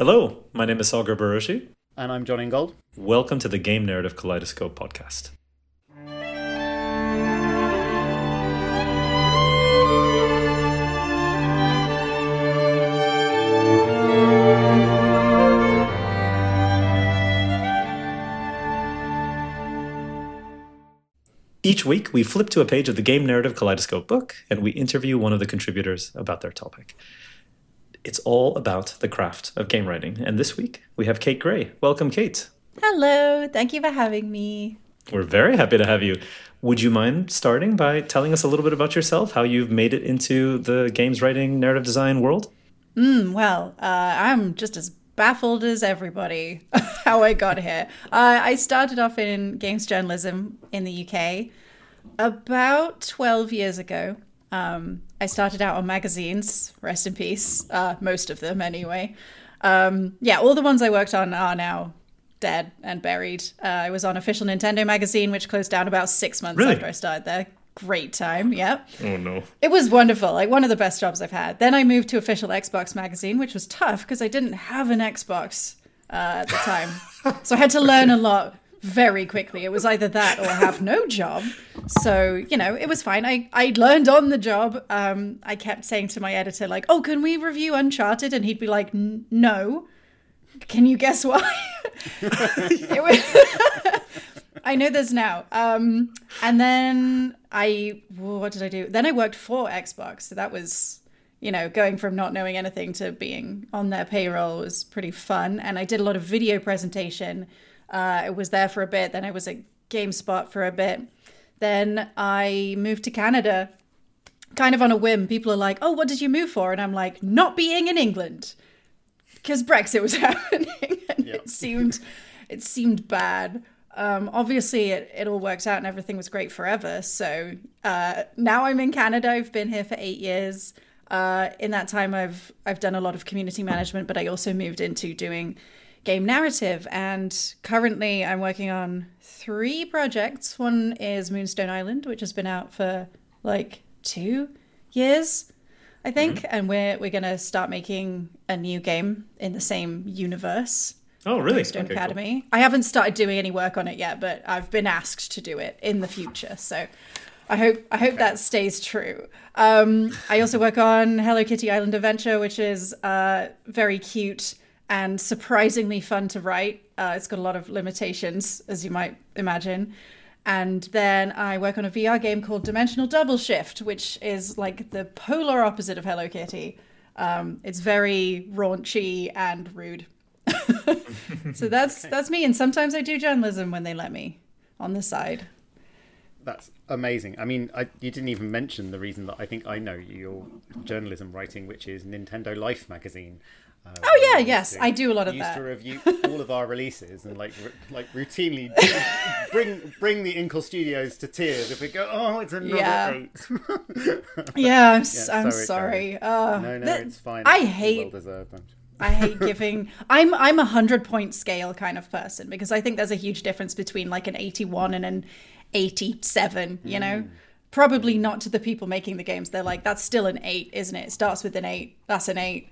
Hello, my name is Sagar Barushi. And I'm John Ingold. Welcome to the Game Narrative Kaleidoscope podcast. Each week, we flip to a page of the Game Narrative Kaleidoscope book and we interview one of the contributors about their topic. It's all about the craft of game writing. And this week, we have Kate Gray. Welcome, Kate. Hello. Thank you for having me. We're very happy to have you. Would you mind starting by telling us a little bit about yourself, how you've made it into the games writing, narrative design world? I'm just as baffled as everybody how I got here. I started off in games journalism in the UK about 12 years ago. I started out on magazines, rest in peace, most of them anyway. All the ones I worked on are now dead and buried. I was on Official Nintendo magazine, which closed down about 6 months after I started there. Great time, yep. Oh no. It was wonderful, like one of the best jobs I've had. Then I moved to Official Xbox magazine, which was tough because I didn't have an Xbox at the time. So I had to learn a lot very quickly. It was either that or have no job. So, it was fine. I learned on the job. I kept saying to my editor, like, oh, can we review Uncharted? And he'd be like, no. Can you guess why? I know this now. And then what did I do? Then I worked for Xbox. So that was, going from not knowing anything to being on their payroll was pretty fun. And I did a lot of video presentation. I was there for a bit. Then I was at GameSpot for a bit. Then I moved to Canada, kind of on a whim. People are like, oh, what did you move for? And I'm like, not being in England. Because Brexit was happening. And Yep. it seemed bad. Obviously, it all worked out and everything was great forever. So now I'm in Canada. I've been here for 8 years. In that time, I've done a lot of community management, but I also moved into doing game narrative. And currently, I'm working on 3 projects. One is Moonstone Island, which has been out for like 2 years, I think. Mm-hmm. And we're going to start making a new game in the same universe. Oh, really? Moonstone Academy. Cool. I haven't started doing any work on it yet, but I've been asked to do it in the future. So I hope that stays true. I also work on Hello Kitty Island Adventure, which is very cute and surprisingly fun to write. It's got a lot of limitations, as you might imagine. And then I work on a VR game called Dimensional Double Shift, which is like the polar opposite of Hello Kitty. It's very raunchy and rude. So that's me. And sometimes I do journalism when they let me on the side. That's amazing. I mean, you didn't even mention the reason that I think I know your journalism writing, which is Nintendo Life magazine. Yes, I do a lot of that. Used to review all of our releases and like routinely bring the Inkle Studios to tears if we go, oh, it's another 8. I'm sorry. No, it's fine. I hate. Well deserved. I hate giving. I'm a 100-point scale kind of person because I think there's a huge difference between like an 81 and an 87. Probably not to the people making the games. They're like, that's still an 8, isn't it? It starts with an 8. That's an 8.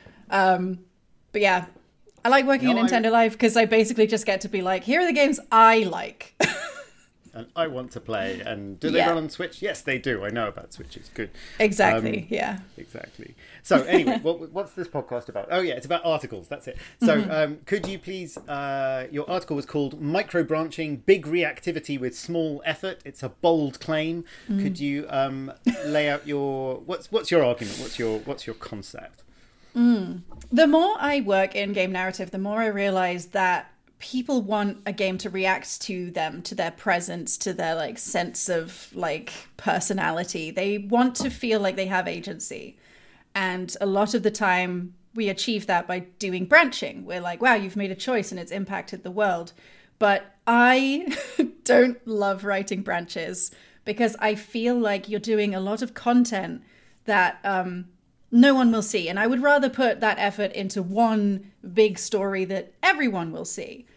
But yeah, I like working at Nintendo Live because I basically just get to be like, here are the games I like. And I want to play. And do they run on Switch? Yes, they do. I know about Switch. It's good. Exactly. Yeah. Exactly. So anyway, what's this podcast about? Oh yeah, it's about articles. That's it. So could you please? Your article was called "Micro Branching: Big Reactivity with Small Effort." It's a bold claim. Could you lay out your what's your argument? What's your concept? The more I work in game narrative, the more I realize that people want a game to react to them, to their presence, to their like sense of like personality. They want to feel like they have agency. And a lot of the time we achieve that by doing branching. We're like, wow, you've made a choice and it's impacted the world. But I don't love writing branches because I feel like you're doing a lot of content that no one will see. And I would rather put that effort into one big story that everyone will see.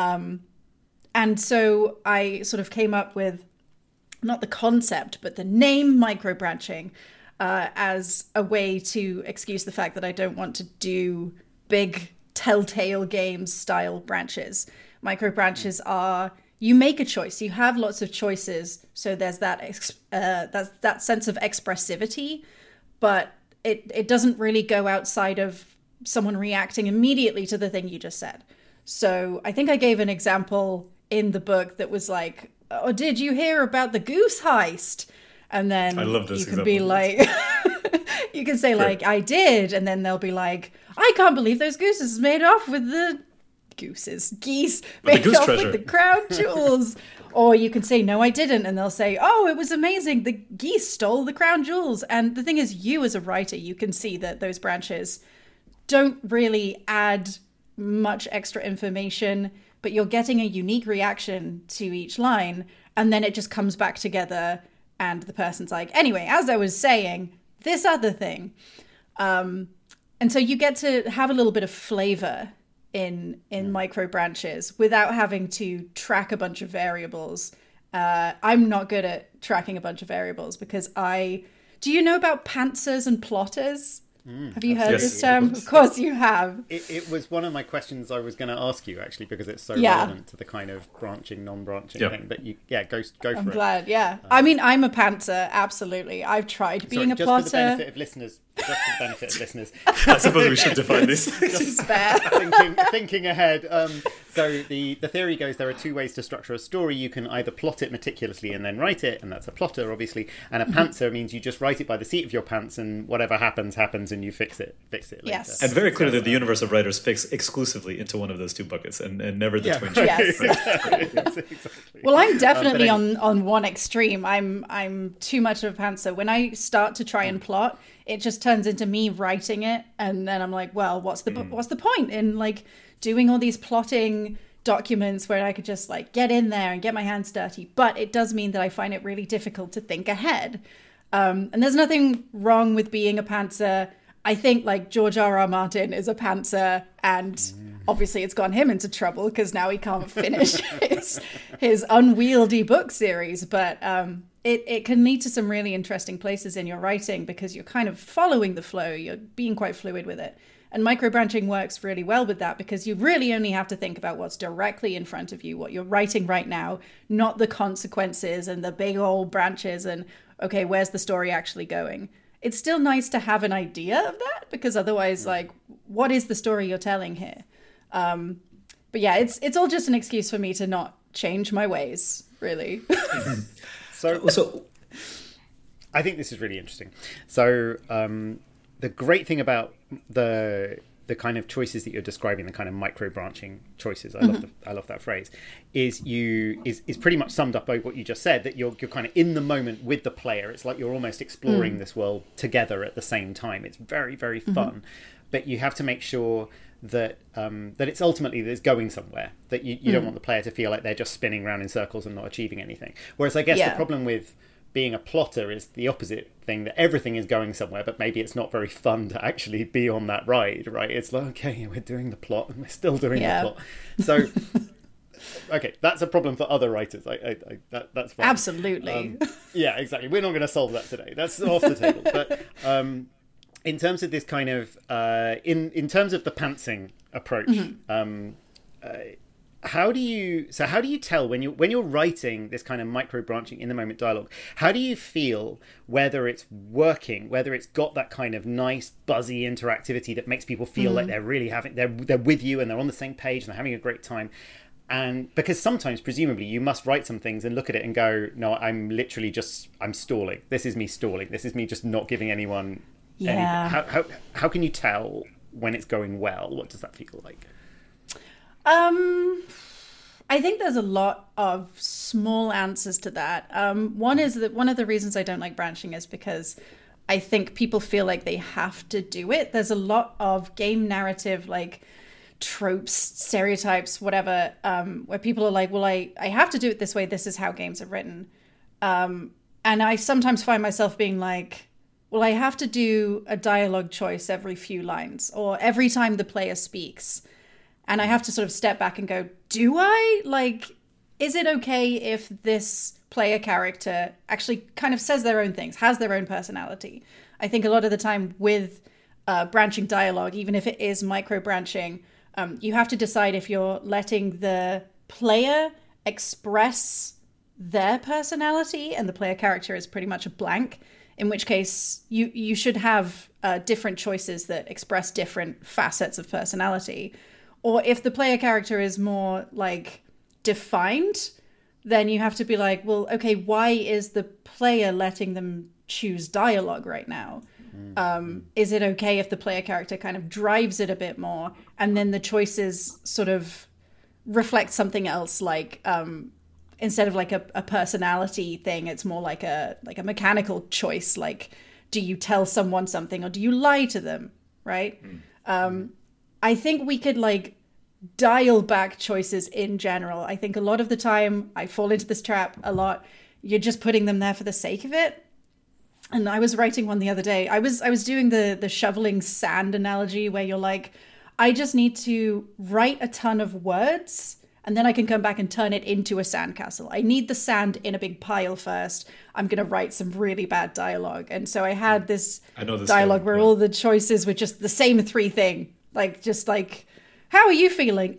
And so I sort of came up with not the concept, but the name microbranching as a way to excuse the fact that I don't want to do big Telltale Games style branches. Micro branches are, you make a choice, you have lots of choices, so there's that sense of expressivity, but it doesn't really go outside of someone reacting immediately to the thing you just said. So I think I gave an example in the book that was like, oh, did you hear about the goose heist? And then I love this you can example. be like, you can say like, I did. And then they'll be like, I can't believe those gooses made off with the geese made goose off treasure. with the crown jewels. Or you can say, no, I didn't. And they'll say, oh, it was amazing. The geese stole the crown jewels. And the thing is, you as a writer, you can see that those branches don't really add much extra information, but you're getting a unique reaction to each line. And then it just comes back together. And the person's like, anyway, as I was saying, this other thing. And so you get to have a little bit of flavor in micro branches without having to track a bunch of variables. I'm not good at tracking a bunch of variables because do you know about pantsers and plotters? Have you heard this term? Of course you have. It was one of my questions I was going to ask you, actually, because it's so relevant to the kind of branching, non-branching thing. But go for it. I'm glad, yeah. I mean, I'm a pantser, absolutely. I've tried being a plotter. Just for the benefit of listeners. I suppose we should define this. Fair. Thinking ahead. So the theory goes there are two ways to structure a story. You can either plot it meticulously and then write it, and that's a plotter, obviously. And a pantser means you just write it by the seat of your pants, and whatever happens, and you fix it later. Yes. And very clearly, the universe of writers fits exclusively into one of those two buckets, and never the twin. Yes. Exactly. Well, I'm definitely on one extreme. I'm too much of a pantser. When I start to try and plot, it just turns into me writing it, and then I'm like, well, what's the point in like doing all these plotting documents where I could just like get in there and get my hands dirty? But it does mean that I find it really difficult to think ahead. And there's nothing wrong with being a pantser. I think like George R.R. Martin is a pantser, and obviously it's gotten him into trouble because now he can't finish his unwieldy book series. But it can lead to some really interesting places in your writing because you're kind of following the flow. You're being quite fluid with it. And microbranching works really well with that because you really only have to think about what's directly in front of you, what you're writing right now, not the consequences and the big old branches and, okay, where's the story actually going? It's still nice to have an idea of that because otherwise, like, what is the story you're telling here? But yeah, it's all just an excuse for me to not change my ways, really. So I think this is really interesting. So the great thing about the kind of choices that you're describing, the kind of micro branching choices, I love that phrase, is pretty much summed up by what you just said, that you're kind of in the moment with the player. It's like you're almost exploring this world together at the same time. It's very, very fun, but you have to make sure that that it's ultimately that it's going somewhere, that you don't want the player to feel like they're just spinning around in circles and not achieving anything. Whereas I guess the problem with being a plotter is the opposite thing, that everything is going somewhere, but maybe it's not very fun to actually be on that ride, right? It's like, okay, we're doing the plot and we're still doing the plot. So, okay, that's a problem for other writers. That's fine. Absolutely. Yeah, exactly. We're not going to solve that today. That's off the table. But in terms of this kind of, in terms of the pantsing approach, how do you tell when you're writing this kind of micro branching in the moment dialogue, how do you feel whether it's working, whether it's got that kind of nice buzzy interactivity that makes people feel like they're really they're with you and they're on the same page and they're having a great time? And because sometimes presumably you must write some things and look at it and go, no, I'm stalling. This is me stalling. This is me just not giving anyone anything. How can you tell when it's going well? What does that feel like? I think there's a lot of small answers to that. One is that one of the reasons I don't like branching is because I think people feel like they have to do it. There's a lot of game narrative, like tropes, stereotypes, whatever, where people are like, well, I have to do it this way. This is how games are written. And I sometimes find myself being like, well, I have to do a dialogue choice every few lines or every time the player speaks. And I have to sort of step back and go, do I? Like, is it okay if this player character actually kind of says their own things, has their own personality? I think a lot of the time with branching dialogue, even if it is micro branching, You have to decide if you're letting the player express their personality and the player character is pretty much a blank, in which case you should have different choices that express different facets of personality. Or if the player character is more like defined, then you have to be like, well, okay, why is the player letting them choose dialogue right now? Is it okay if the player character kind of drives it a bit more, and then the choices sort of reflect something else, like instead of like a personality thing, it's more like a mechanical choice, like do you tell someone something or do you lie to them, right? I think we could like dial back choices in general. I think a lot of the time I fall into this trap a lot. You're just putting them there for the sake of it. And I was writing one the other day. I was doing the shoveling sand analogy where you're like, I just need to write a ton of words and then I can come back and turn it into a sandcastle. I need the sand in a big pile first. I'm going to write some really bad dialogue. And so I had this dialogue where all the choices were just the same three thing. Like, just like, how are you feeling?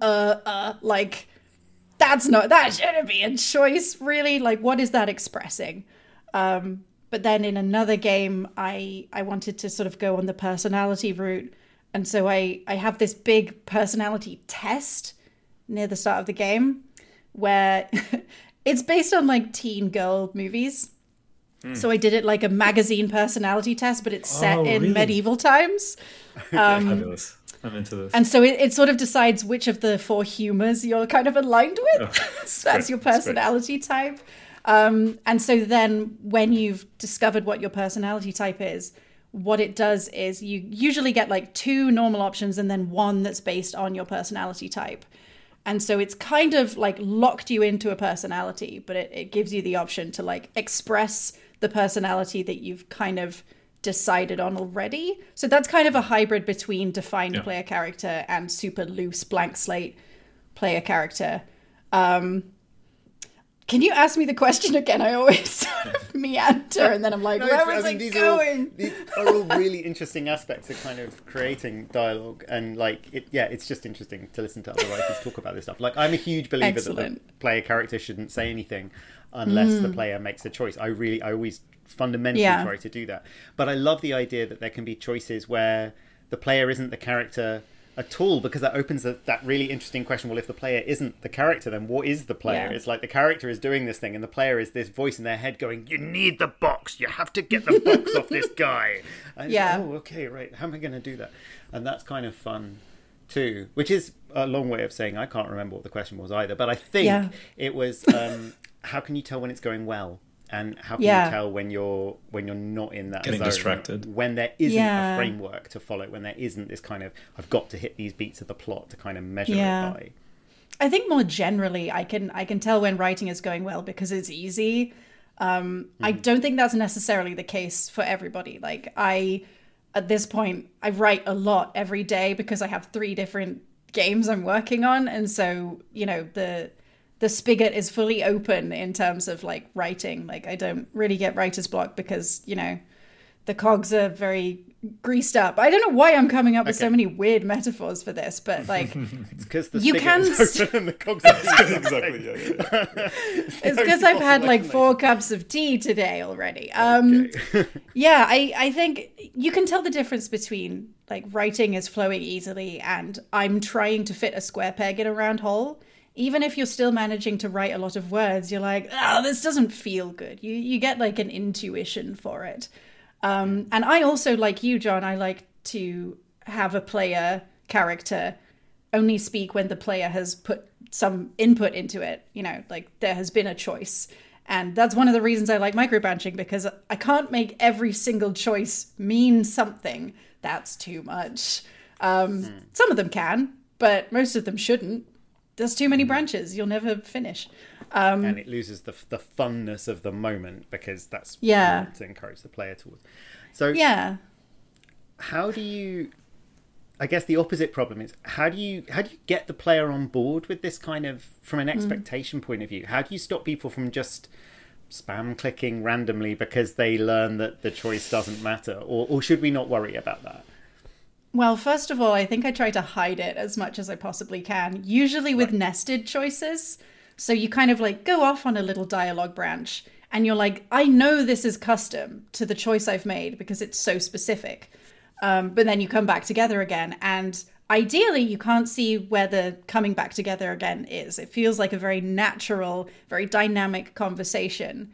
Like, that shouldn't be a choice, really. Like, what is that expressing? But then in another game, I wanted to sort of go on the personality route. And so I have this big personality test near the start of the game where it's based on like teen girl movies. So I did it like a magazine personality test, but it's set in medieval times. Fabulous. I'm into this. And so it sort of decides which of the four humors you're kind of aligned with. That's your personality type. And so then when you've discovered what your personality type is, what it does is you usually get like 2 normal options and then 1 that's based on your personality type. And so it's kind of like locked you into a personality, but it gives you the option to like express the personality that you've kind of decided on already. So that's kind of a hybrid between defined player character and super loose blank slate player character. Can you ask me the question again? I always sort of meander and then I'm like, where was I going? These are all really interesting aspects of kind of creating dialogue, and like it's just interesting to listen to other writers talk about this stuff. Like, I'm a huge believer that the player character shouldn't say anything unless the player makes a choice. I always fundamentally try to do that. But I love the idea that there can be choices where the player isn't the character at all, because that opens that really interesting question. Well, if the player isn't the character, then what is the player? It's like the character is doing this thing and the player is this voice in their head going, you need the box, you have to get the box off this guy. And okay, right, how am I going to do that? And that's kind of fun too, which is a long way of saying I can't remember what the question was either, but I think it was how can you tell when it's going well? And how can you tell when you're not in that getting zone, distracted, when there isn't a framework to follow, when there isn't this kind of I've got to hit these beats of the plot to kind of measure it by. I think more generally, I can tell when writing is going well because it's easy. I don't think that's necessarily the case for everybody. Like at this point, I write a lot every day because I have 3 different games I'm working on, and so the spigot is fully open in terms of like writing. Like, I don't really get writer's block because, the cogs are very greased up. I don't know why I'm coming up with so many weird metaphors for this, but like, it's because the spigot is open and the cogs are exactly. It's because I've had like 4 cups of tea today already. I think you can tell the difference between like writing is flowing easily and I'm trying to fit a square peg in a round hole. Even if you're still managing to write a lot of words, you're like, this doesn't feel good. You get like an intuition for it. And I also, like you, John, I like to have a player character only speak when the player has put some input into it. Like there has been a choice. And that's one of the reasons I like microbranching, because I can't make every single choice mean something. That's too much. Some of them can, but most of them shouldn't. There's too many branches. You'll never finish. And it loses the funness of the moment, because that's what you want to encourage the player towards. So how do you... I guess the opposite problem is, how do you get the player on board with this kind of, from an expectation point of view? How do you stop people from just spam clicking randomly because they learn that the choice doesn't matter? Or should we not worry about that? Well, first of all, I think I try to hide it as much as I possibly can, usually with nested choices. So you kind of like go off on a little dialogue branch and you're like, I know this is custom to the choice I've made because it's so specific. But then you come back together again, and ideally you can't see where the coming back together again is. It feels like a very natural, very dynamic conversation.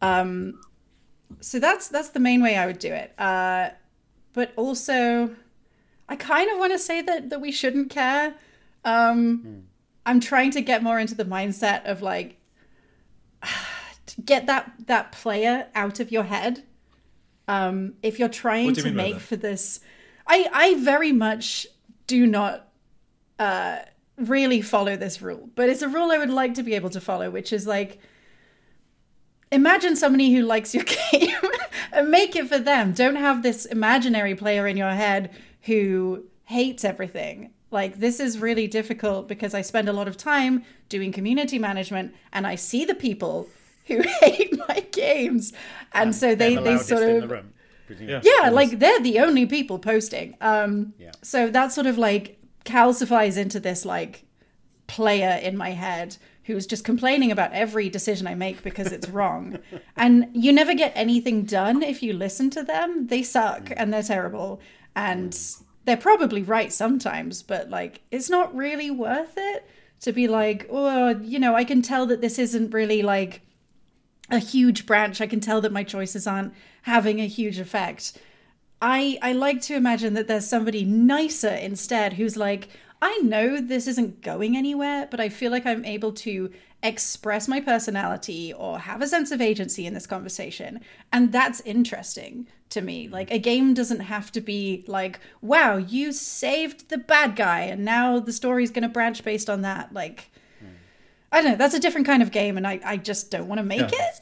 So that's the main way I would do it. But also, I kind of want to say that we shouldn't care. I'm trying to get more into the mindset of like, to get that player out of your head. If you're trying to make for this, I very much do not really follow this rule, but it's a rule I would like to be able to follow, which is like, imagine somebody who likes your game and make it for them. Don't have this imaginary player in your head who hates everything. Like, this is really difficult because I spend a lot of time doing community management and I see the people who hate my games. And so they sort of... In the room, yeah, like they're the only people posting. So that sort of like calcifies into this like player in my head who's just complaining about every decision I make because it's wrong. And you never get anything done if you listen to them. They suck and they're terrible. And they're probably right sometimes, but like, it's not really worth it to be like, oh, you know, I can tell that this isn't really like a huge branch. I can tell that my choices aren't having a huge effect. I like to imagine that there's somebody nicer instead who's like, I know this isn't going anywhere, but I feel like I'm able to express my personality or have a sense of agency in this conversation. And that's interesting to me. Like, a game doesn't have to be like, wow, you saved the bad guy and now the story's going to branch based on that. Like, I don't know, that's a different kind of game and I just don't want to make it.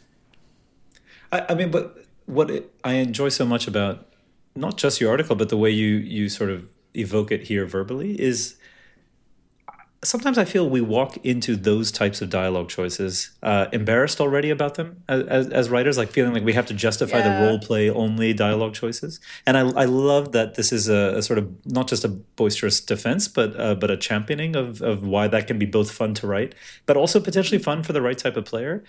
I mean, but I enjoy so much about not just your article, but the way you sort of evoke it here verbally is sometimes I feel we walk into those types of dialogue choices embarrassed already about them as writers, like feeling like we have to justify the role play only dialogue choices. And I love that this is a sort of not just a boisterous defense, but a championing of why that can be both fun to write, but also potentially fun for the right type of player.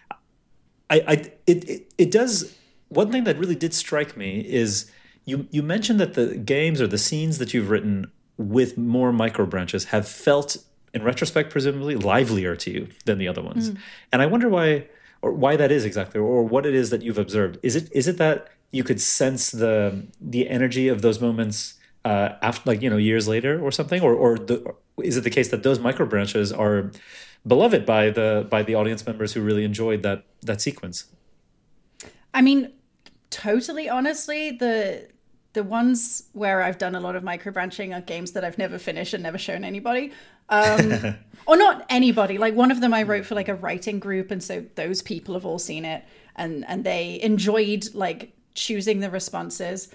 It does. One thing that really did strike me is you mentioned that the games or the scenes that you've written with more micro branches have felt, in retrospect, presumably livelier to you than the other ones. And I wonder why that is exactly, or what it is that you've observed. Is it that you could sense the energy of those moments after, like, years later or something, or is it the case that those micro branches are beloved by the audience members who really enjoyed that sequence? I mean, totally honestly, the ones where I've done a lot of micro branching are games that I've never finished and never shown anybody. Or not anybody. Like, one of them I wrote for like a writing group, and so those people have all seen it and they enjoyed like choosing the responses.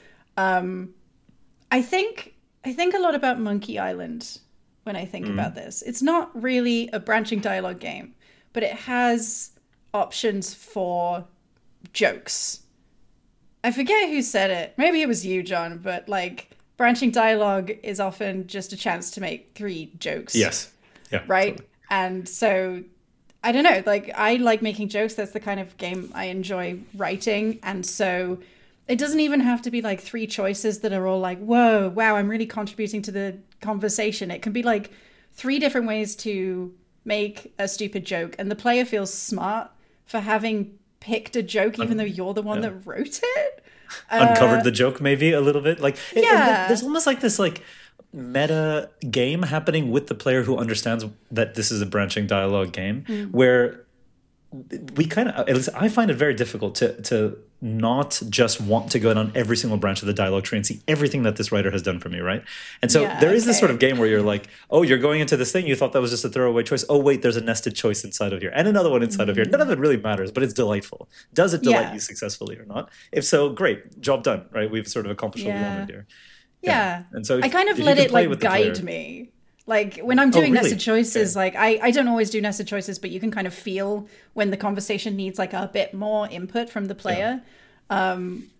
I think a lot about Monkey Island when I think about this. It's not really a branching dialogue game, but it has options for jokes. I forget who said it. Maybe it was you, John, but like, branching dialogue is often just a chance to make 3 jokes. Yes. Yeah. Right? Totally. And so, I don't know, like, I like making jokes. That's the kind of game I enjoy writing. And so it doesn't even have to be like 3 choices that are all like, whoa, wow, I'm really contributing to the conversation. It can be like 3 different ways to make a stupid joke. And the player feels smart for having picked a joke, even though you're the one that wrote it. Uncovered the joke maybe a little bit. Like, there's almost like this like meta game happening with the player who understands that this is a branching dialogue game, where we kind of, at least I find it very difficult to not just want to go down every single branch of the dialogue tree and see everything that this writer has done for me, right? And so there is this sort of game where you're like, oh, you're going into this thing, you thought that was just a throwaway choice. Oh, wait, there's a nested choice inside of here and another one inside of here. None of it really matters, but it's delightful. Does it delight you successfully or not? If so, great, job done, right? We've sort of accomplished what we wanted here. Yeah. And so I kind of let it like guide me. Like, when I'm doing nested choices, like I don't always do nested choices, but you can kind of feel when the conversation needs like a bit more input from the player.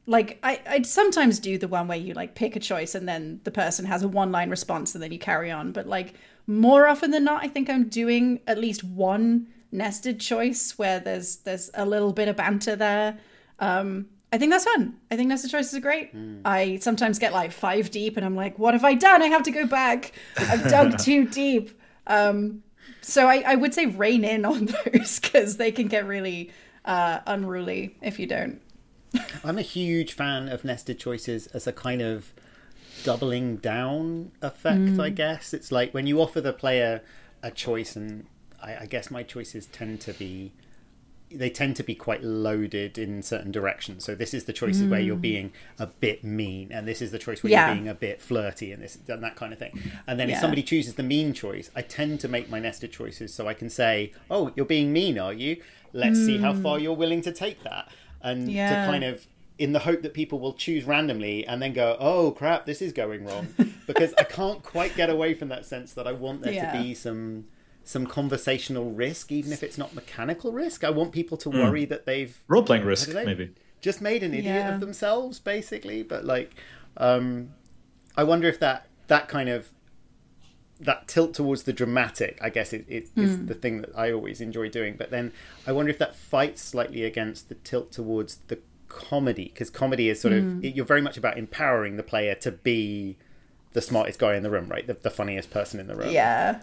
like I sometimes do the one where you like pick a choice and then the person has a one-line response and then you carry on. But like more often than not, I think I'm doing at least one nested choice where there's a little bit of banter there. I think that's fun. I think nested choices are great. I sometimes get like 5 deep and I'm like, what have I done? I have to go back. I've dug too deep. So I would say rein in on those because they can get really unruly if you don't. I'm a huge fan of nested choices as a kind of doubling down effect, I guess. It's like when you offer the player a choice, and I guess my choices tend to be quite loaded in certain directions. So this is the choices where you're being a bit mean, and this is the choice where you're being a bit flirty, and this and that kind of thing. And then if somebody chooses the mean choice, I tend to make my nested choices so I can say, oh, you're being mean, are you? Let's see how far you're willing to take that. And to kind of, in the hope that people will choose randomly and then go, oh crap, this is going wrong. Because I can't quite get away from that sense that I want there to be some conversational risk, even if it's not mechanical risk. I want people to worry that they've role-playing risk, maybe just made an idiot of themselves, basically. But like, I wonder if that kind of that tilt towards the dramatic, I guess, is the thing that I always enjoy doing. But then I wonder if that fights slightly against the tilt towards the comedy, because comedy is sort of, you're very much about empowering the player to be the smartest guy in the room, right? The funniest person in the room. Yeah.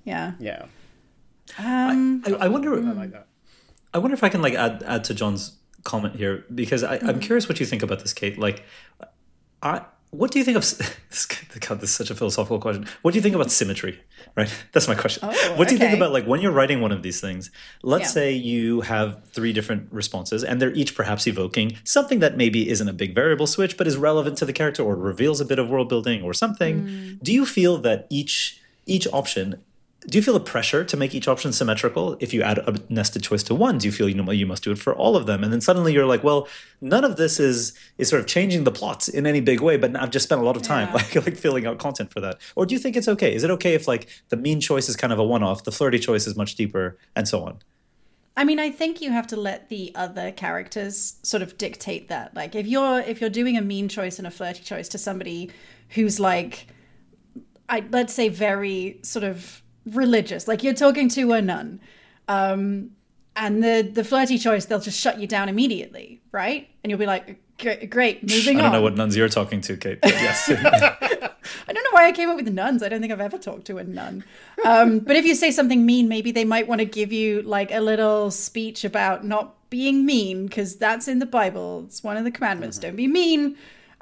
I wonder. I like that. I wonder if I can like add to John's comment here, because I'm curious what you think about this, Kate. Like, what do you think of God, this is such a philosophical question. What do you think about symmetry? Right, that's my question. What do you think about like when you're writing one of these things? Let's say you have 3 different responses, and they're each perhaps evoking something that maybe isn't a big variable switch, but is relevant to the character or reveals a bit of world building or something. Do you feel that each option? Do you feel a pressure to make each option symmetrical? If you add a nested choice to one, do you feel you must do it for all of them? And then suddenly you're like, well, none of this is sort of changing the plots in any big way, but I've just spent a lot of time like filling out content for that. Or do you think it's okay? Is it okay if like the mean choice is kind of a one-off, the flirty choice is much deeper, and so on? I mean, I think you have to let the other characters sort of dictate that. Like if you're doing a mean choice and a flirty choice to somebody who's like, let's say very sort of religious, like you're talking to a nun, and the flirty choice, they'll just shut you down immediately, right? And you'll be like, great, moving on. I don't know what nuns you're talking to, Kate, but yes. I don't know why I came up with nuns. I don't think I've ever talked to a nun. But if you say something mean, maybe they might want to give you like a little speech about not being mean, because that's in the Bible. It's one of the commandments. Don't be mean.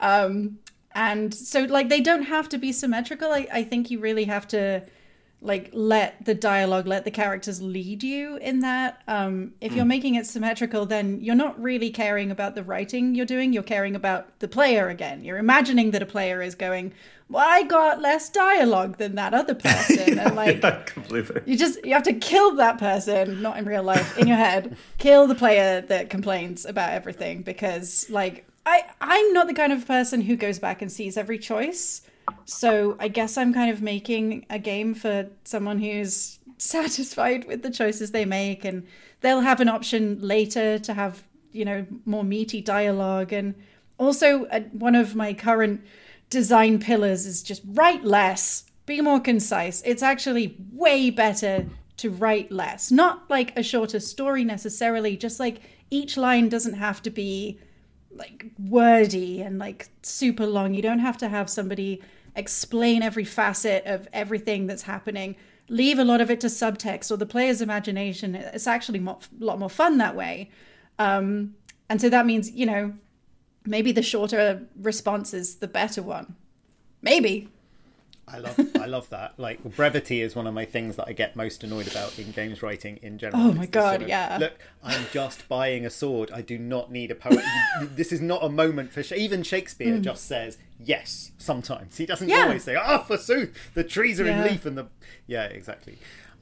And so like they don't have to be symmetrical. I think you really have to like let the dialogue, let the characters lead you in that. If you're making it symmetrical, then you're not really caring about the writing you're doing. You're caring about the player again. You're imagining that a player is going, well, I got less dialogue than that other person. And like, completely. You have to kill that person, not in real life, in your head. Kill the player that complains about everything, because like, I'm not the kind of person who goes back and sees every choice. So I guess I'm kind of making a game for someone who's satisfied with the choices they make, and they'll have an option later to have, more meaty dialogue. And also one of my current design pillars is just write less, be more concise. It's actually way better to write less, not like a shorter story necessarily, just like each line doesn't have to be like wordy and like super long. You don't have to have somebody explain every facet of everything that's happening. Leave a lot of it to subtext or the player's imagination. It's actually a lot more fun that way. And so that means, maybe the shorter response is the better one. Maybe. I love that. Like, brevity is one of my things that I get most annoyed about in games writing in general. Oh my God, yeah. Look, I'm just buying a sword. I do not need a poem. This is not a moment for... Even Shakespeare just says yes sometimes. He doesn't always say, forsooth, the trees are in leaf and the... Yeah, exactly.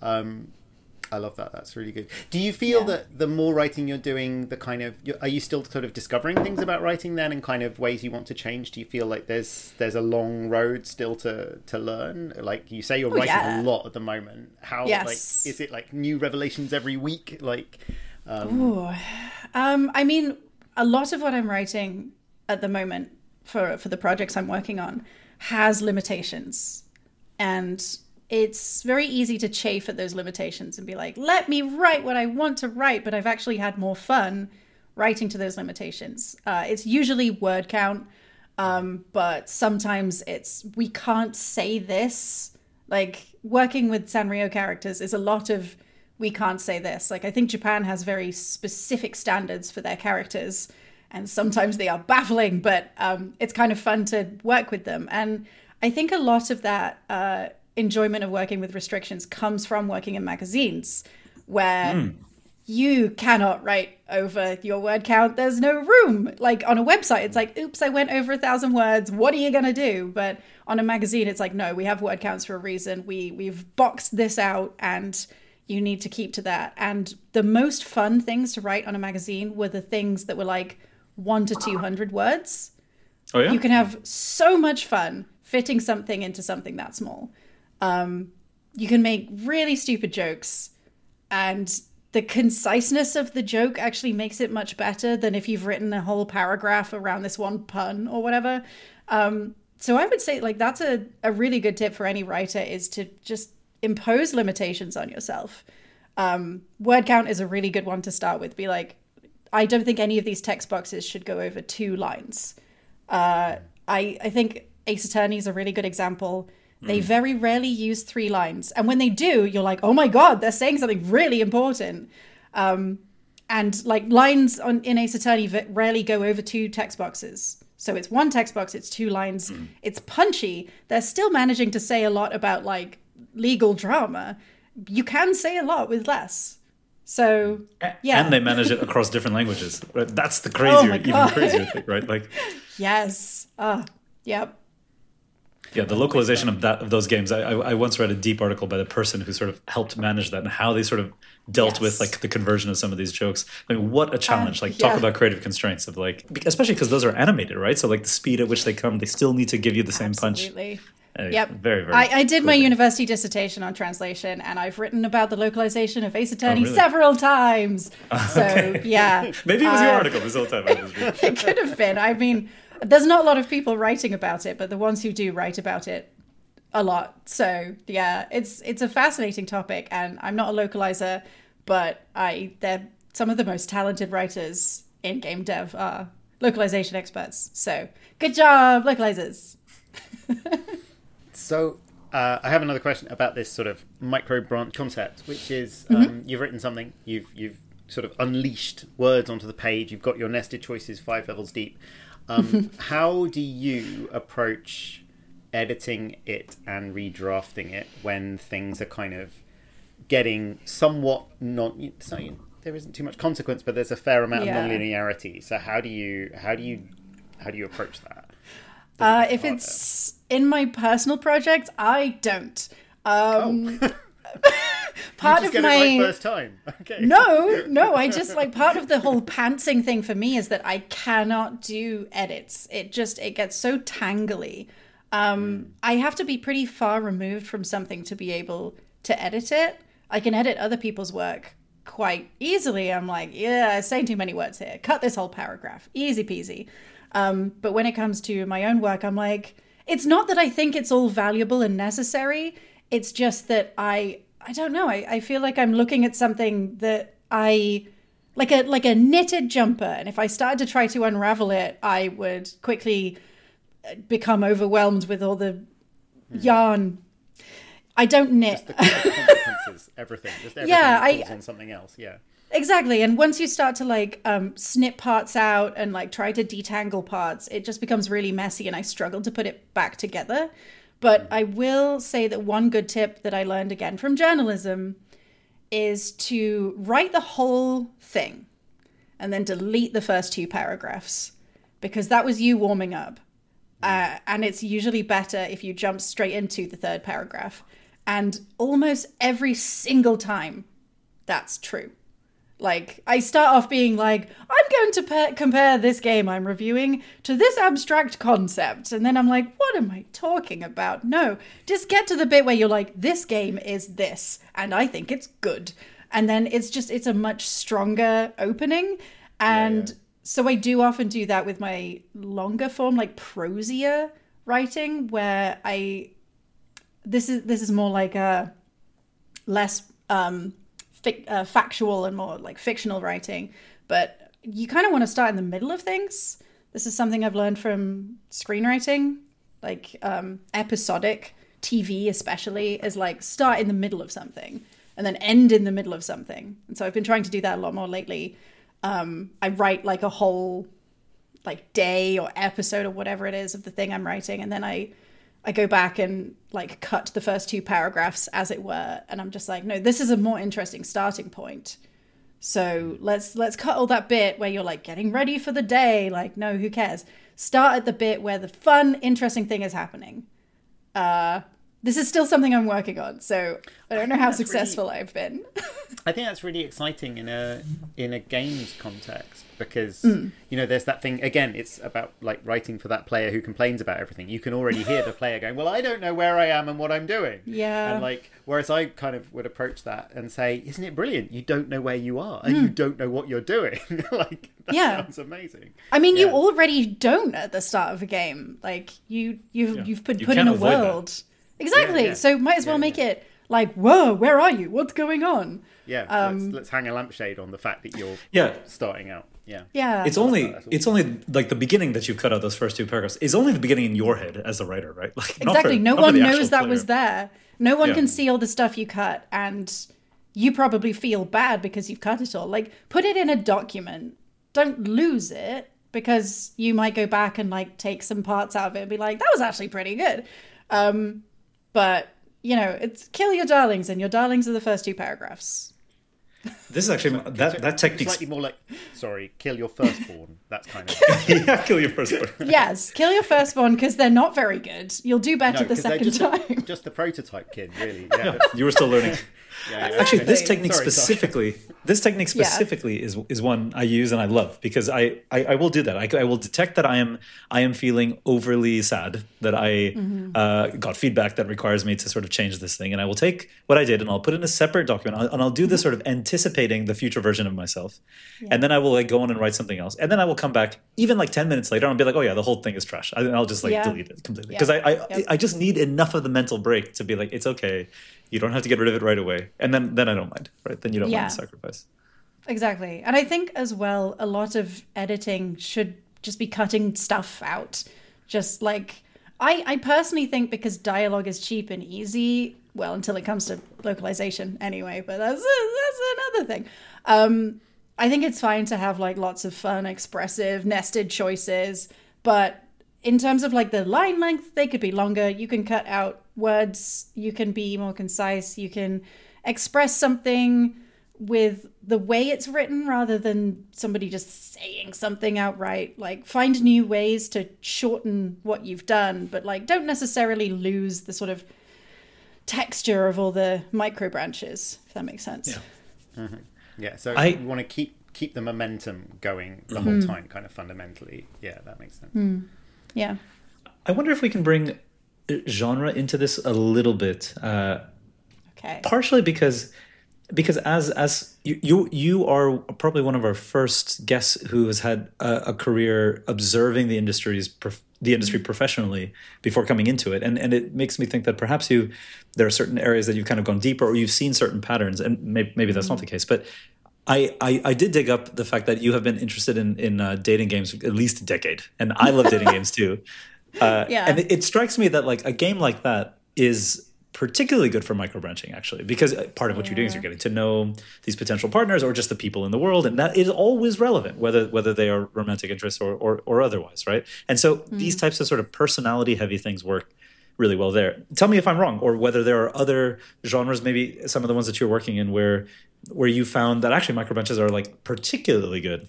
I love that. That's really good. Do you feel that the more writing you're doing, the kind of... Are you still sort of discovering things about writing then and kind of ways you want to change? Do you feel like there's a long road still to learn? Like you say, you're writing a lot at the moment. How, like, is it like new revelations every week? Like, I mean, a lot of what I'm writing at the moment for the projects I'm working on has limitations. And it's very easy to chafe at those limitations and be like, let me write what I want to write, but I've actually had more fun writing to those limitations. It's usually word count, but sometimes it's, we can't say this. Like, working with Sanrio characters is a lot of, we can't say this. Like, I think Japan has very specific standards for their characters, and sometimes they are baffling, but it's kind of fun to work with them. And I think a lot of that enjoyment of working with restrictions comes from working in magazines, where you cannot write over your word count. There's no room. Like, on a website, it's like, oops, I went over 1,000 words. What are you going to do? But on a magazine, it's like, no, we have word counts for a reason. We've boxed this out, and you need to keep to that. And the most fun things to write on a magazine were the things that were like 1 to 200 words. Oh, yeah? You can have so much fun fitting something into something that small. You can make really stupid jokes, and the conciseness of the joke actually makes it much better than if you've written a whole paragraph around this one pun or whatever. So I would say, like, that's a really good tip for any writer, is to just impose limitations on yourself. Word count is a really good one to start with. Be like, I don't think any of these text boxes should go over 2 lines. I think Ace Attorney is a really good example. They very rarely use 3 lines. And when they do, you're like, oh my God, they're saying something really important. And like, lines in Ace Attorney rarely go over 2 text boxes. So it's 1 text box, it's 2 lines. It's punchy. They're still managing to say a lot about like legal drama. You can say a lot with less. So, yeah. And they manage it across different languages. Right? That's the crazier, even crazier thing, right? Like, yes. Yep. Yeah, the localization of those games. I once read a deep article by the person who sort of helped manage that, and how they sort of dealt with like the conversion of some of these jokes. I mean, what a challenge! Like, talk about creative constraints of like, especially because those are animated, right? So like the speed at which they come, they still need to give you the same punch. Absolutely. Yep. Very, very. I did my university dissertation on translation, and I've written about the localization of Ace Attorney several times. So yeah, maybe it was your article this whole time. It could have been. I mean, there's not a lot of people writing about it, but the ones who do write about it a lot. So yeah, it's a fascinating topic, and I'm not a localizer, but they're some of the most talented writers in game dev are localization experts. So good job, localizers. So I have another question about this sort of micro branch concept, which is you've written something, you've sort of unleashed words onto the page, you've got your nested choices 5 levels deep. How do you approach editing it and redrafting it when things are kind of getting somewhat there isn't too much consequence, but there's a fair amount of non-linearity. So how do you approach that? If it's in my personal project, I don't. Part of my it right first time. Okay. No, I just like, part of the whole pantsing thing for me is that I cannot do edits. It gets so tangly. I have to be pretty far removed from something to be able to edit it. I can edit other people's work quite easily. I'm like, yeah, saying too many words here. Cut this whole paragraph. Easy peasy. But when it comes to my own work, I'm like, it's not that I think it's all valuable and necessary. It's just that I don't know. I feel like I'm looking at something that like a knitted jumper. And if I started to try to unravel it, I would quickly become overwhelmed with all the yarn. I don't knit. Just the consequences, everything. Just everything falls on something else. Yeah. Exactly. And once you start to like snip parts out and like try to detangle parts, it just becomes really messy, and I struggle to put it back together. But I will say that one good tip that I learned again from journalism is to write the whole thing and then delete the first 2 paragraphs, because that was you warming up. And it's usually better if you jump straight into the 3rd paragraph. And almost every single time, that's true. Like, I start off being like, I'm going to compare this game I'm reviewing to this abstract concept. And then I'm like, what am I talking about? No, just get to the bit where you're like, this game is this, and I think it's good. And then it's a much stronger opening. And So I do often do that with my longer form, like prosier writing, where this is more like a less factual and more like fictional writing, but you kind of want to start in the middle of things. This is something I've learned from screenwriting, like episodic TV especially, is like start in the middle of something and then end in the middle of something. And so I've been trying to do that a lot more lately. I write like a whole like day or episode or whatever it is of the thing I'm writing, and then I go back and like cut the first 2 paragraphs, as it were, and I'm just like, no, this is a more interesting starting point. So let's cut all that bit where you're like getting ready for the day. Like, no, who cares? Start at the bit where the fun, interesting thing is happening. This is still something I'm working on, so I don't know how successful I've been. I think that's really exciting in a games context, because you know, there's that thing again. It's about like writing for that player who complains about everything. You can already hear the player going, "Well, I don't know where I am and what I'm doing." Yeah. And like, whereas I kind of would approach that and say, "Isn't it brilliant? You don't know where you are and you don't know what you're doing." Like, that sounds amazing. I mean, you already don't at the start of a game. Like you've been put in a world. That. Exactly. Yeah. So might as well make it like, whoa, where are you? What's going on? Yeah. Let's hang a lampshade on the fact that you're starting out. Yeah. Yeah. It's only like the beginning that you've cut out those first 2 paragraphs is only the beginning in your head as a writer, right? Like, exactly. No one knows that was there. No one can see all the stuff you cut, and you probably feel bad because you've cut it all. Like, put it in a document. Don't lose it, because you might go back and like take some parts out of it and be like, that was actually pretty good. But, you know, it's kill your darlings, and your darlings are the first 2 paragraphs. This is actually that technique. Slightly more like, kill your firstborn. That's kind of kill your firstborn. Yes, kill your firstborn, because they're not very good. You'll do better the second time. Just the prototype kid, really. Yeah, you were still learning. Actually, this technique specifically is one I use and I love, because I will do that. I will detect that I am feeling overly sad, that I got feedback that requires me to sort of change this thing, and I will take what I did and I'll put it in a separate document, and I'll do this sort of anticipating the future version of myself, and then I will like go on and write something else, and then I will come back even like 10 minutes later and be like, oh yeah, the whole thing is trash, and I'll just like delete it completely, because I just need enough of the mental break to be like, it's okay. You don't have to get rid of it right away. And then I don't mind, right? Then you don't mind the sacrifice. Exactly. And I think as well, a lot of editing should just be cutting stuff out. Just like, I personally think, because dialogue is cheap and easy, well, until it comes to localization anyway, but that's another thing. I think it's fine to have like lots of fun, expressive, nested choices, but in terms of like the line length, they could be longer. You can cut out words. You can be more concise. You can express something with the way it's written rather than somebody just saying something outright. Like, find new ways to shorten what you've done, but like don't necessarily lose the sort of texture of all the micro branches, if that makes sense. Yeah. Mm-hmm. Yeah. So you want to keep the momentum going the whole time, kind of fundamentally. Yeah, that makes sense. Yeah. I wonder if we can bring genre into this a little bit. Okay. Partially because as you are probably one of our first guests who has had a career observing the industry professionally before coming into it, and it makes me think that perhaps there are certain areas that you've kind of gone deeper, or you've seen certain patterns, and maybe that's not the case, but I did dig up the fact that you have been interested in dating games at least a decade, and I love dating games too. And it strikes me that like a game like that is particularly good for microbranching, actually, because part of what you're doing is you're getting to know these potential partners or just the people in the world, and that is always relevant, whether they are romantic interests or otherwise, right? And so these types of sort of personality-heavy things work really well there. Tell me if I'm wrong, or whether there are other genres, maybe some of the ones that you're working in, where you found that actually microbranches are like particularly good.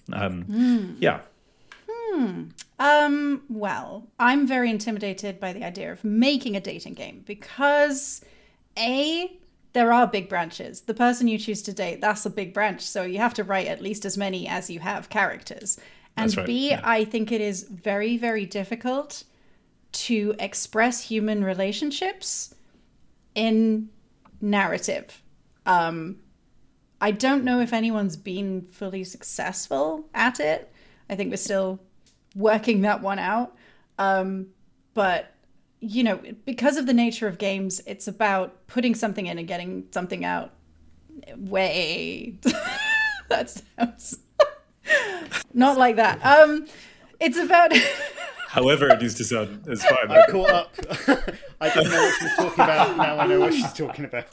Well, I'm very intimidated by the idea of making a dating game, because there are big branches. The person you choose to date, that's a big branch. So you have to write at least as many as you have characters. And B, I think it is very, very difficult to express human relationships in narrative. I don't know if anyone's been fully successful at it. I think we're still working that one out. But, you know, because of the nature of games, it's about putting something in and getting something out. Wait, that sounds not like that. It's about... However it needs to sound, it's fine. I caught up. I didn't know what she was talking about. Now I know what she's talking about.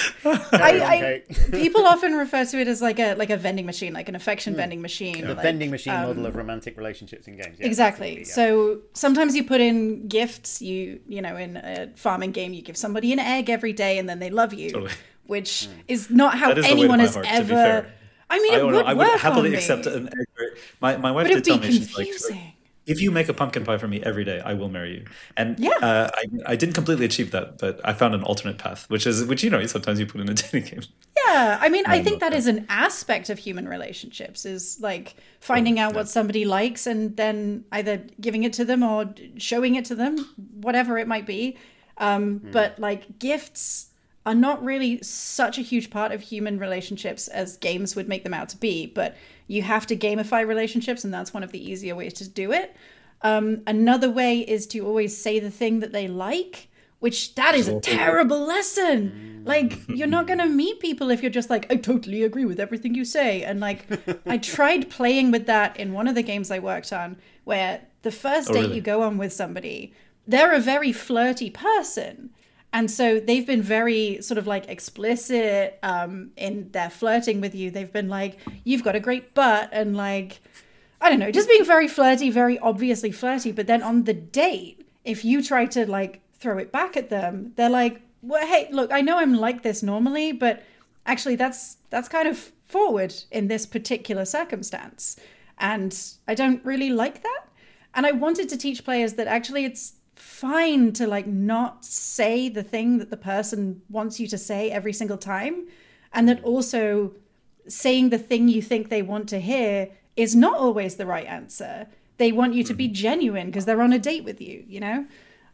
People often refer to it as like a vending machine, like an affection vending machine. The vending machine model of romantic relationships in games. Yeah, exactly. Yeah. So sometimes you put in gifts. You know, in a farming game, you give somebody an egg every day, and then they love you, Totally. which is not how That is anyone the way has to my heart, to be ever. fair. I mean, it would I would work happily on me, accept an egg. My wife but did it'd tell be me, she's like, confusing. if you make a pumpkin pie for me every day, I will marry you. And Yeah. I didn't completely achieve that, but I found an alternate path, which you know sometimes you put in a dating game. Yeah, I mean, I think that is an aspect of human relationships, is like finding out what somebody likes and then either giving it to them or showing it to them, whatever it might be. But like gifts are not really such a huge part of human relationships as games would make them out to be. But you have to gamify relationships, and that's one of the easier ways to do it. Another way is to always say the thing that they like, which that is a terrible lesson. Like, you're not going to meet people if you're just like, I totally agree with everything you say. And like, I tried playing with that in one of the games I worked on, where the first date you go on with somebody, they're a very flirty person. And so they've been very sort of like explicit in their flirting with you. They've been like, you've got a great butt, and like, I don't know, just being very flirty, very obviously flirty. But then on the date, if you try to like throw it back at them, they're like, well, hey, look, I know I'm like this normally, but actually that's kind of forward in this particular circumstance. And I don't really like that. And I wanted to teach players that actually it's fine to like not say the thing that the person wants you to say every single time, and that also saying the thing you think they want to hear is not always the right answer. They want you to be genuine because they're on a date with you, you know?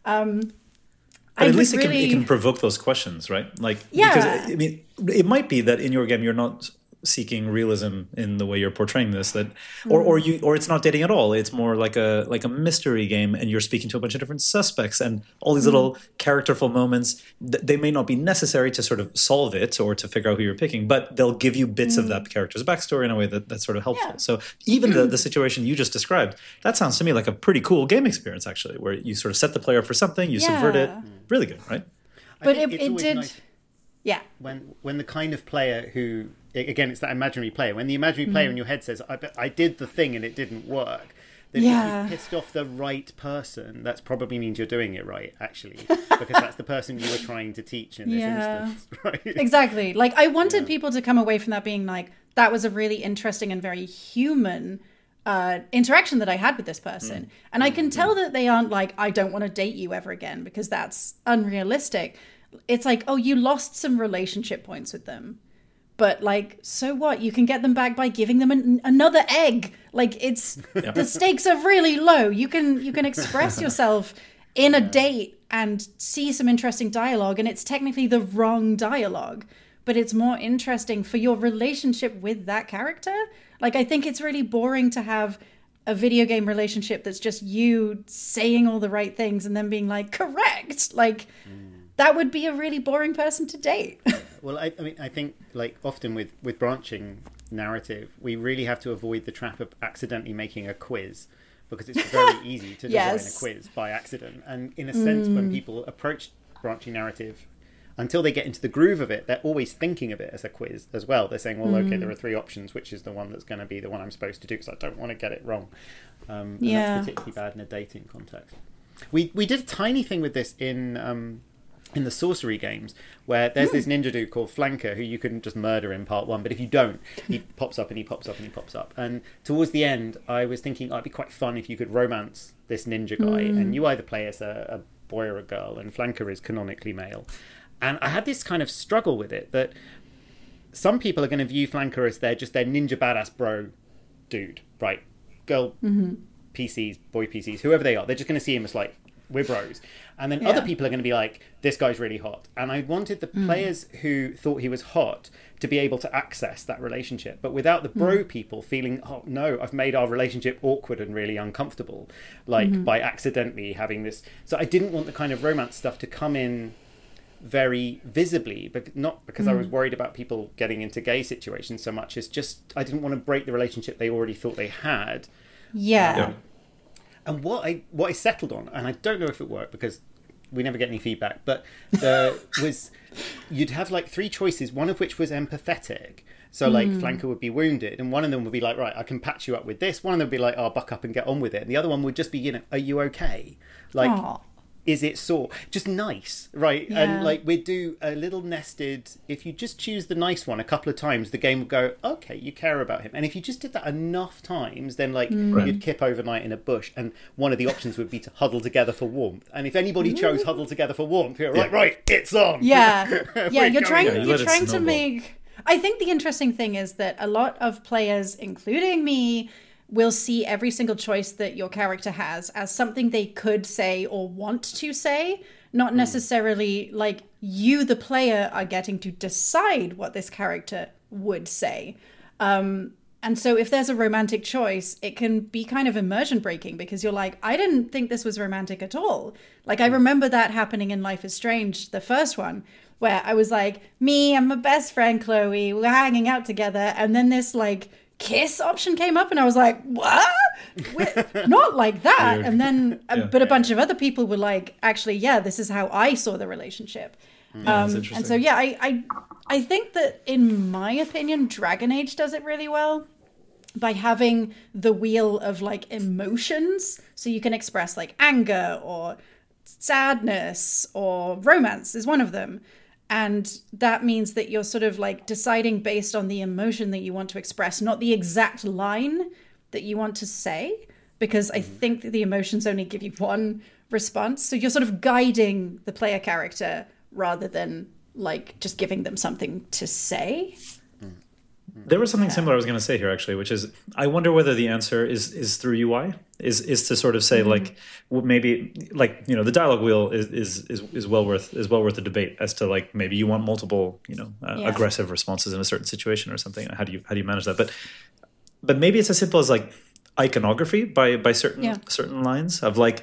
But at least it can provoke those questions, right? Like, because I mean, it might be that in your game you're not seeking realism in the way you're portraying this, that or it's not dating at all. It's more like a mystery game, and you're speaking to a bunch of different suspects, and all these little characterful moments. They may not be necessary to sort of solve it or to figure out who you're picking, but they'll give you bits of that character's backstory in a way that's sort of helpful. So even the situation you just described, that sounds to me like a pretty cool game experience, actually, where you sort of set the player up for something, you subvert it. Really good, right? But it did. Nice. Yeah. When the kind of player who, again, it's that imaginary player. When the imaginary player in your head says, I did the thing and it didn't work, then if you've pissed off the right person, that probably means you're doing it right, actually. Because that's the person you were trying to teach in this instance. Right? Exactly. Like, I wanted people to come away from that being like, that was a really interesting and very human interaction that I had with this person. And I can tell that they aren't like, I don't want to date you ever again, because that's unrealistic. It's like, oh, you lost some relationship points with them, but like, so what? You can get them back by giving them another egg. Like, it's the stakes are really low. You can express yourself in a date and see some interesting dialogue, and it's technically the wrong dialogue, but it's more interesting for your relationship with that character. Like, I think it's really boring to have a video game relationship that's just you saying all the right things and then being like, correct. Like, that would be a really boring person to date. Well, I mean, I think like often with branching narrative, we really have to avoid the trap of accidentally making a quiz, because it's very easy to design a quiz by accident. And in a sense, when people approach branching narrative, until they get into the groove of it, they're always thinking of it as a quiz as well. They're saying, well, okay, there are 3 options. Which is the one that's going to be the one I'm supposed to do? Because I don't want to get it wrong. And that's particularly bad in a dating context. We did a tiny thing with this in the sorcery games, where there's this ninja dude called Flanker who you can just murder in part 1, but if you don't, he pops up and he pops up and he pops up. And towards the end, I was thinking it'd be quite fun if you could romance this ninja guy, and you either play as a boy or a girl, and Flanker is canonically male. And I had this kind of struggle with it, that some people are going to view Flanker as their ninja badass bro dude, right? Girl PCs, boy PCs, whoever they are, they're just going to see him as like we're bros. And then other people are going to be like, this guy's really hot. And I wanted the players who thought he was hot to be able to access that relationship, but without the bro people feeling, oh no, I've made our relationship awkward and really uncomfortable, like by accidentally having this. So I didn't want the kind of romance stuff to come in very visibly, but not because I was worried about people getting into gay situations so much as just I didn't want to break the relationship they already thought they had. And what I settled on, and I don't know if it worked because we never get any feedback, but was you'd have like 3 choices, one of which was empathetic. So like Flanker would be wounded, and one of them would be like, right, I can patch you up with this. One of them would be like, oh, buck up and get on with it. And the other one would just be, you know, are you okay? Like, is it sore? Just nice, right? Yeah. And like we'd do a little nested, if you just choose the nice one a couple of times, the game would go, okay, you care about him. And if you just did that enough times, then like you'd kip overnight in a bush, and one of the options would be to huddle together for warmth. And if anybody chose huddle together for warmth, you're like, right, it's on. You're trying to snowball. make... I think the interesting thing is that a lot of players, including me, will see every single choice that your character has as something they could say or want to say, not necessarily like you, the player, are getting to decide what this character would say. And so if there's a romantic choice, it can be kind of immersion breaking because you're like, I didn't think this was romantic at all. Like I remember that happening in Life is Strange, the first one, where I was like, me and my best friend Chloe, we're hanging out together. And then this like kiss option came up and I was like, what? Not like that. And then but a bunch of other people were like, actually, yeah, this is how I saw the relationship. And so I think that in my opinion Dragon Age does it really well by having the wheel of like emotions, so you can express like anger or sadness or romance is one of them. And that means that you're sort of like deciding based on the emotion that you want to express, not the exact line that you want to say, because I think that the emotions only give you one response. So you're sort of guiding the player character rather than like just giving them something to say. There was something similar I was going to say here, actually, which is I wonder whether the answer is through UI, is to sort of say like maybe like, you know, the dialogue wheel is well worth a debate as to like maybe you want multiple, you know, aggressive responses in a certain situation or something. How do you manage that? But maybe it's as simple as like iconography by certain lines of like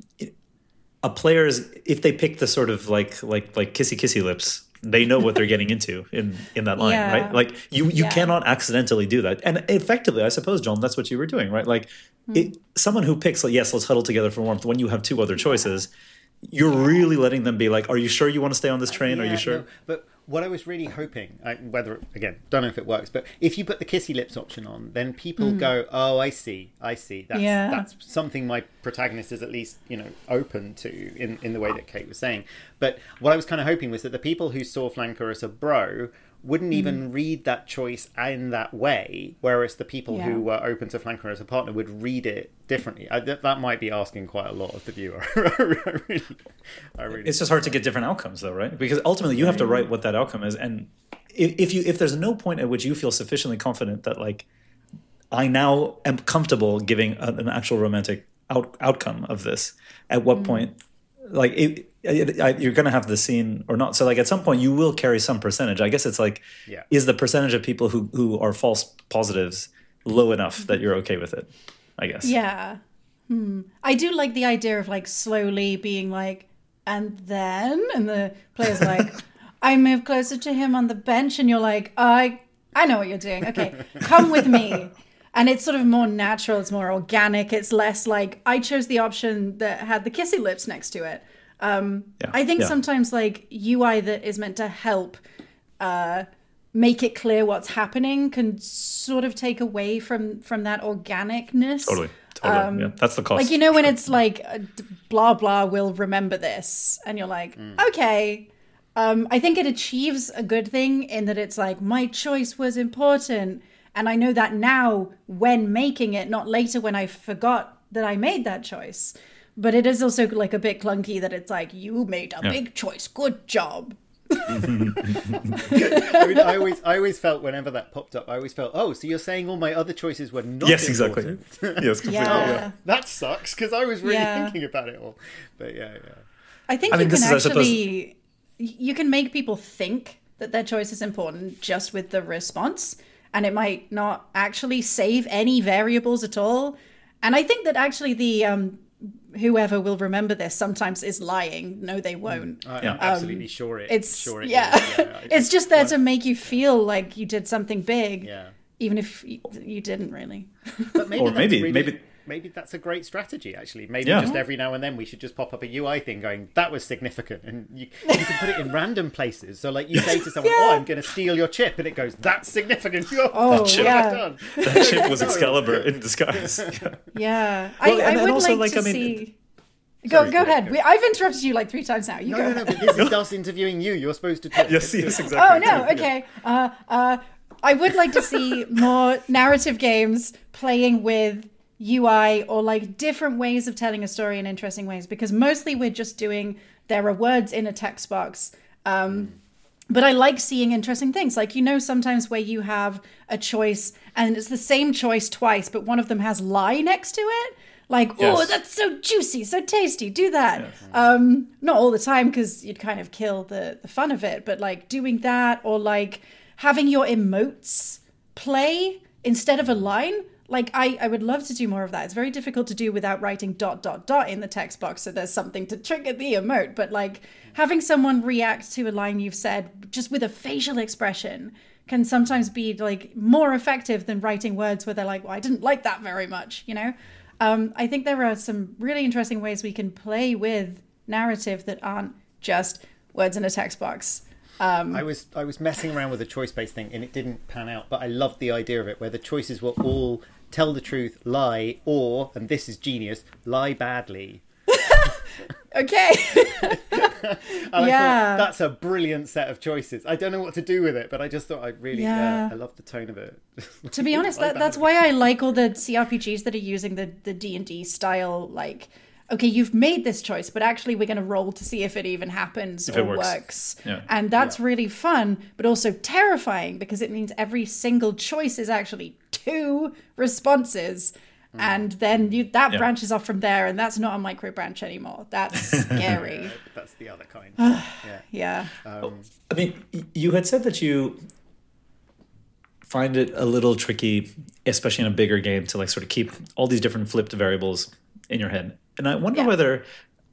a player's, if they pick the sort of like kissy lips, they know what they're getting into in that line, right? Like you cannot accidentally do that. And effectively, I suppose, John, that's what you were doing, right? Like someone who picks like, yes, let's huddle together for warmth, when you have 2 other choices, you're really letting them be like, are you sure you want to stay on this train? Are you sure? No, but what I was really hoping, whether, again, don't know if it works, but if you put the kissy lips option on, then people go, oh, I see. That's something my protagonist is at least, you know, open to in the way that Kate was saying. But what I was kind of hoping was that the people who saw Flanker as a bro wouldn't even read that choice in that way, whereas the people who were open to Flanker as a partner would read it differently. That might be asking quite a lot of the viewer. I really it's just hard to get different outcomes, though, right? Because ultimately you have to write what that outcome is, and if there's no point at which you feel sufficiently confident that like I now am comfortable giving an actual romantic outcome of this, at what point, like you're going to have the scene or not. So like at some point you will carry some percentage. I guess it's like, is the percentage of people who are false positives low enough that you're okay with it, I guess. Yeah. I do like the idea of like slowly being like, and the player's like, I move closer to him on the bench, and you're like, I know what you're doing. Okay, come with me. And it's sort of more natural. It's more organic. It's less like I chose the option that had the kissy lips next to it. I think sometimes like UI that is meant to help make it clear what's happening can sort of take away from that organicness. Totally. That's the cost. Like, you know, when it's like blah blah will remember this, and you're like, okay. I think it achieves a good thing in that it's like my choice was important, and I know that now when making it, not later when I forgot that I made that choice. But it is also like a bit clunky that it's like, you made a big choice. Good job. I mean, I always felt whenever that popped up, I always felt, oh, so you're saying all my other choices were not Yes, important? exactly. Yes, completely. Yeah. That sucks, because I was really Yeah. thinking about it all. But yeah. I think I mean, you can this is, I suppose- actually you can make people think that their choice is important just with the response, and it might not actually save any variables at all. And I think that actually the whoever will remember this sometimes is lying. No, they won't. I'm absolutely sure it. It's sure it yeah, is. Yeah, it's just there to make you feel like you did something big, Yeah. even if you didn't really. But maybe Or that's maybe- really- maybe- maybe that's a great strategy. Actually, maybe Yeah. just every now and then we should just pop up a UI thing going, that was significant, and you can put it in random places. So like you say to someone, Yeah. oh, I'm going to steal your chip, and it goes, that's significant. Oh, chip. yeah. Done. That chip was Excalibur in disguise. Yeah. Yeah, Well, I and would also, like to like, I mean, see. Sorry, Go go ahead. ahead. I've interrupted you like 3 times now. You go. No, but this is us interviewing you. You're supposed to talk. Yes, exactly. Oh no. Okay. I would like to see more narrative games playing with UI or like different ways of telling a story in interesting ways, because mostly we're just doing there are words in a text box. But I like seeing interesting things. Like, sometimes where you have a choice and it's the same choice twice, but one of them has lie next to it. Like, Yes. oh, that's so juicy, so tasty. Do that. Not all the time, because you'd kind of kill the fun of it. But like doing that, or like having your emotes play instead of a line. Like, I would love to do more of that. It's very difficult to do without writing ... in the text box, so there's something to trigger the emote. But like having someone react to a line you've said just with a facial expression can sometimes be like more effective than writing words where they're like, well, I didn't like that very much, I think there are some really interesting ways we can play with narrative that aren't just words in a text box. I was messing around with the choice-based thing, and it didn't pan out. But I loved the idea of it, where the choices were all tell the truth, lie, or, and this is genius, lie badly. Okay. And I thought, that's a brilliant set of choices. I don't know what to do with it, but I just thought I really, I love the tone of it. To be honest, that's why I like all the CRPGs that are using the D&D style, like, okay, you've made this choice, but actually we're going to roll to see if it even happens or works. Yeah. And that's really fun, but also terrifying, because it means every single choice is actually 2 responses. And then that branches off from there, and that's not a micro branch anymore. That's scary. That's the other kind. Yeah. I mean, you had said that you find it a little tricky, especially in a bigger game, to like sort of keep all these different flipped variables in your head. And I wonder whether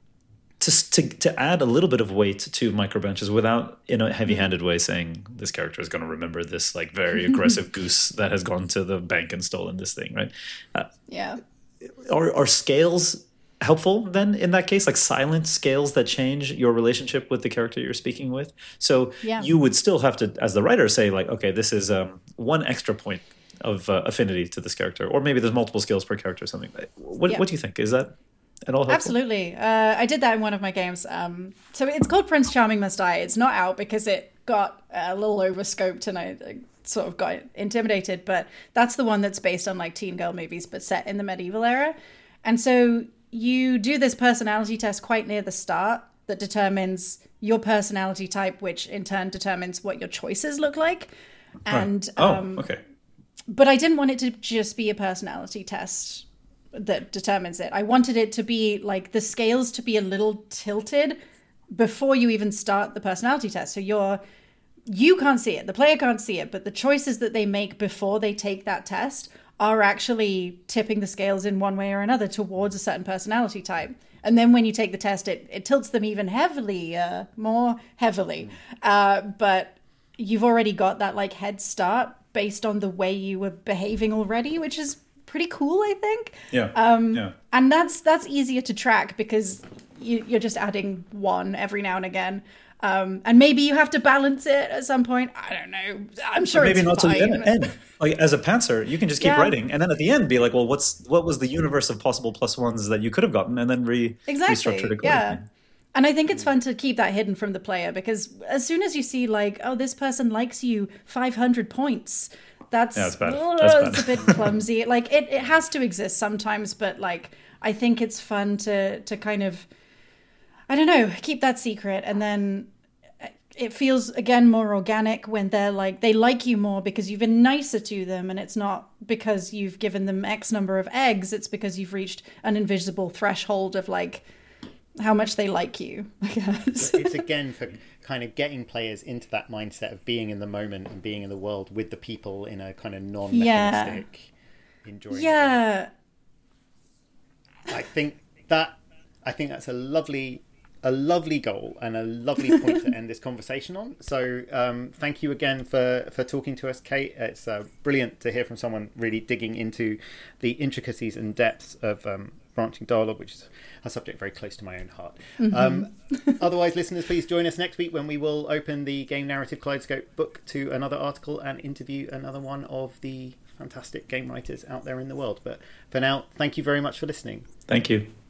to add a little bit of weight to micro branches without, in a heavy-handed way, saying this character is going to remember this like very aggressive goose that has gone to the bank and stolen this thing, right? Are scales helpful then in that case, like silent scales that change your relationship with the character you're speaking with? So you would still have to, as the writer, say like, okay, this is 1 extra point of affinity to this character, or maybe there's multiple skills per character or something. What do you think? Is that at all helpful? Absolutely. I did that in one of my games. So it's called Prince Charming Must Die. It's not out because it got a little overscoped and I sort of got intimidated, but that's the one that's based on like teen girl movies but set in the medieval era. And so you do this personality test quite near the start that determines your personality type, which in turn determines what your choices look like. And okay. But I didn't want it to just be a personality test that determines it. I wanted it to be like the scales to be a little tilted before you even start the personality test. So you can't see it, the player can't see it, but the choices that they make before they take that test are actually tipping the scales in one way or another towards a certain personality type. And then when you take the test, it tilts them even more heavily. But you've already got that like head start based on the way you were behaving already, which is pretty cool, I think. And that's easier to track because you're just adding 1 every now and again. And maybe you have to balance it at some point. I don't know. I'm sure maybe it's not fine. till the end. Like as a pantser, you can just keep writing, and then at the end be like, well, what was the universe of possible +1s that you could have gotten, and then restructure it accordingly. Yeah. And I think it's fun to keep that hidden from the player, because as soon as you see like, oh, this person likes you 500 points, that's bad. It's a bit clumsy. Like it has to exist sometimes, but like I think it's fun to kind of, I don't know, keep that secret. And then it feels again more organic when they're like, they like you more because you've been nicer to them, and it's not because you've given them X number of eggs, it's because you've reached an invisible threshold of like how much they like you, I guess. It's again for kind of getting players into that mindset of being in the moment and being in the world with the people in a kind of non-mechanistic enjoying it. I think that's a lovely goal and a lovely point to end this conversation on. So thank you again for talking to us, Kate. It's brilliant to hear from someone really digging into the intricacies and depths of branching dialogue, which is a subject very close to my own heart. Otherwise, listeners, please join us next week when we will open the Game Narrative Kaleidoscope book to another article and interview another one of the fantastic game writers out there in the world. But for now, thank you very much for listening. Thank you.